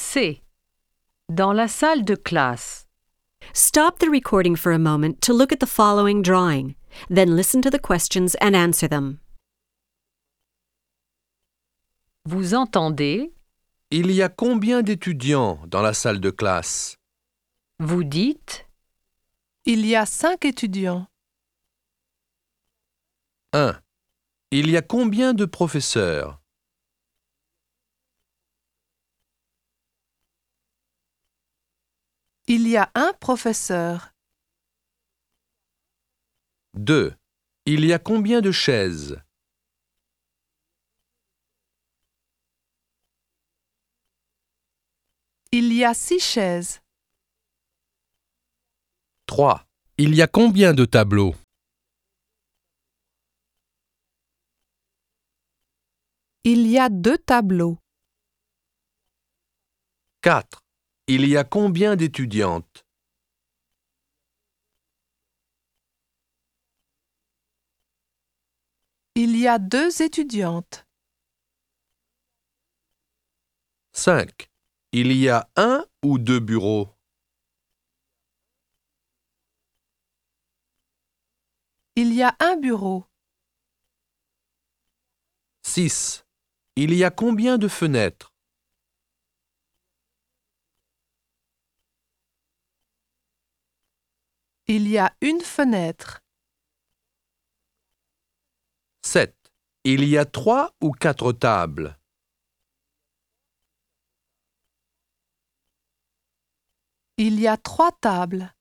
C. Dans la salle de classe. Stop the recording for a moment to look at the following drawing. Then listen to the questions and answer them. Vous entendez? Il y a combien d'étudiants dans la salle de classe? Vous dites? Il y a 5 étudiants. 1. Il y a combien de professeurs? Il y a un professeur. 2. Il y a combien de chaises? Il y a 6 chaises. 3. Il y a combien de tableaux? Il y a 2 tableaux. 4. Il y a combien d'étudiantes? Il y a 2 étudiantes. 5. Il y a 1 ou 2 bureaux? Il y a un bureau. 6. Il y a combien de fenêtres? Il y a une fenêtre. 7. Il y a 3 ou 4 tables? Il y a 3 tables.